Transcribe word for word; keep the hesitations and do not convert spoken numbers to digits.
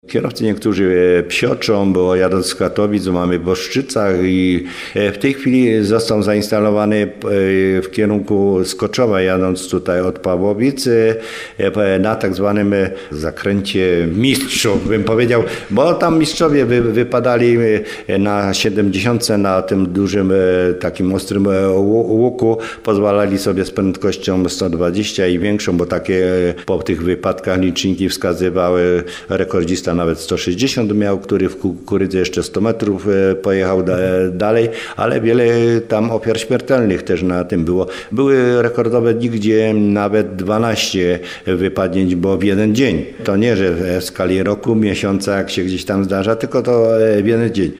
Kierowcy niektórzy psioczą, bo jadąc z Katowic mamy w Boszczycach i w tej chwili został zainstalowany w kierunku Skoczowa, jadąc tutaj od Pawłowic na tak zwanym zakręcie mistrzów, bym powiedział, bo tam mistrzowie wy, wypadali na siedemdziesiątce na tym dużym takim ostrym łuku, pozwalali sobie z prędkością sto dwadzieścia i większą, bo takie po tych wypadkach liczniki wskazywały. Rekordzista nawet sto sześćdziesiąt miał, który w kukurydzy jeszcze sto metrów pojechał da, dalej, ale wiele tam ofiar śmiertelnych też na tym było. Były rekordowe dni, gdzie nawet dwanaście wypadnięć było w jeden dzień. To nie, że w skali roku, miesiąca, jak się gdzieś tam zdarza, tylko to w jeden dzień.